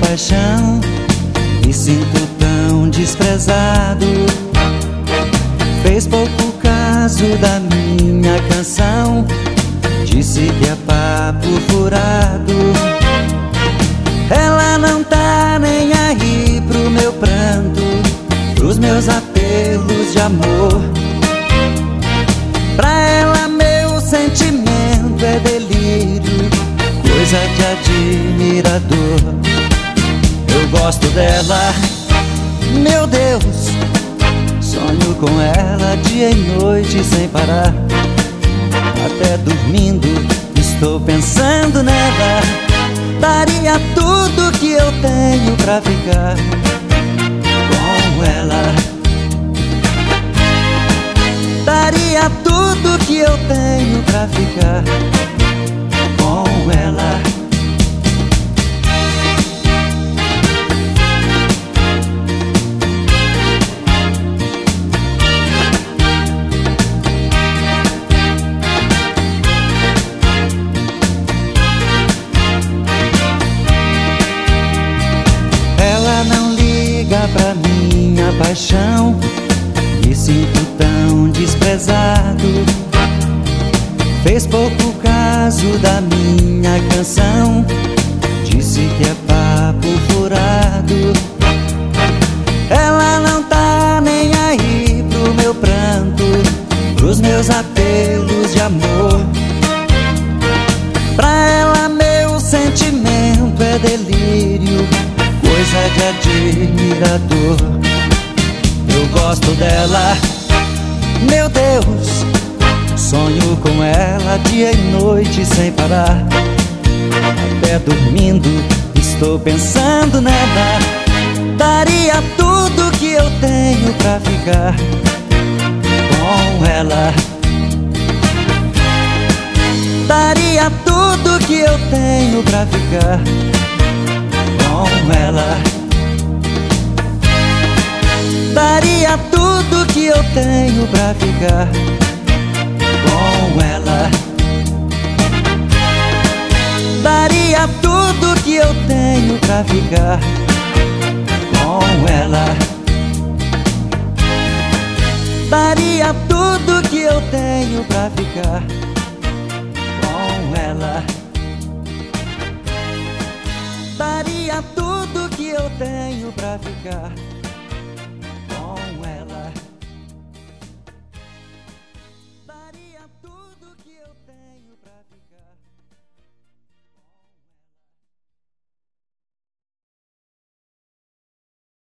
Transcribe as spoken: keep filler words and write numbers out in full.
paixão, me sinto tão desprezado. Fez pouco caso da minha canção, disse que é papo furado. Ela não tá nem aí pro meu pranto, pros meus apelos de amor. Pra ela meu sentimento é delírio, coisa de admirador. Eu gosto dela, meu Deus, sonho com ela dia e noite sem parar. Até dormindo estou pensando nela. Daria tudo que eu tenho pra ficar com ela. Daria tudo que eu tenho pra ficar com ela. Ela não liga pra minha paixão, me sinto tão desprezado. Fez pouco caso da minha canção, disse que é papo furado. Ela não tá nem aí pro meu pranto, pros meus apelos de amor. Pra ela meu sentimento é delírio, coisa de admirador. Eu gosto dela, meu Deus, sonho com ela dia e noite sem parar. Até dormindo estou pensando nela. Daria tudo que eu tenho pra ficar com ela. Daria tudo que eu tenho pra ficar com ela. Daria tudo que eu tenho pra ficar com ela. Daria tudo que eu tenho pra ficar com ela. Daria tudo que eu tenho pra ficar com ela. Daria tudo que eu tenho pra ficar